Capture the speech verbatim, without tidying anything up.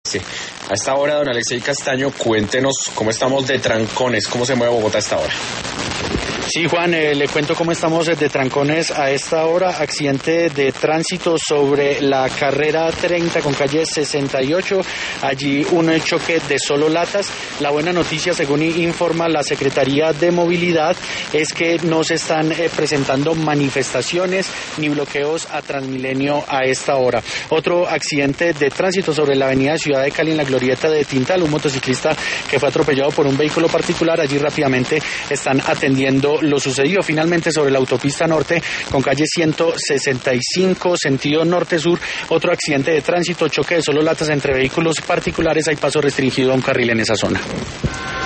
Sí. A esta hora, don Alexei Castaño, cuéntenos cómo estamos de trancones, cómo se mueve Bogotá a esta hora. Sí, Juan, eh, le cuento cómo estamos de trancones a esta hora. Accidente de tránsito sobre la carrera treinta con calle sesenta y ocho. Allí un choque de solo latas. La buena noticia, según informa la Secretaría de Movilidad, es que no se están eh, presentando manifestaciones ni bloqueos a Transmilenio a esta hora. Otro accidente de tránsito sobre la avenida Ciudad de Cali en la glorieta de Tintal. Un motociclista que fue atropellado por un vehículo particular. Allí rápidamente están atendiendo lo sucedido. Finalmente, sobre la autopista norte con calle ciento sesenta y cinco sentido norte-sur, otro accidente de tránsito, choque de solo latas entre vehículos particulares. Hay paso restringido a un carril en esa zona.